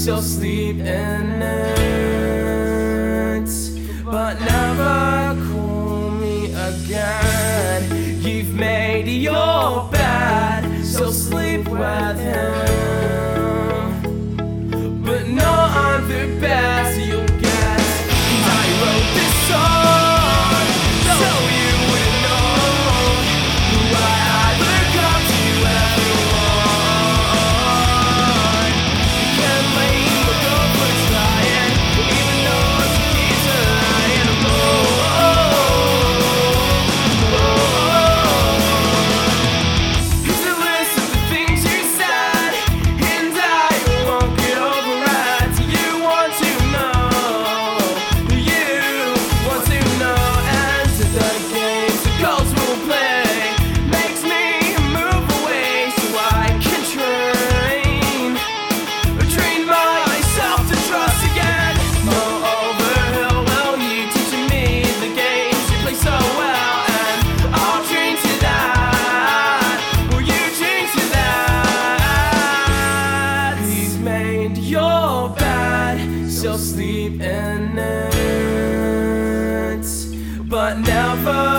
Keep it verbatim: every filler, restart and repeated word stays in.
she'll sleep in it, but never call me again. You've made your bed, she'll sleep with him, but no, I'm the best you'll get. I wrote this song so you wouldn't know who I ever come to ever want. You can't blame your girlfriend trying, even though she keeps her lying. Here's a list of the things you said, and I won't get over it. You want to know, you want to know, and to the games the girls will play makes me move away so I can train, train myself to trust again. Moreover, will you teaching me the games you play so well, and I'll train to that. Will you train to that? He's made your bed, she'll sleep in it, but never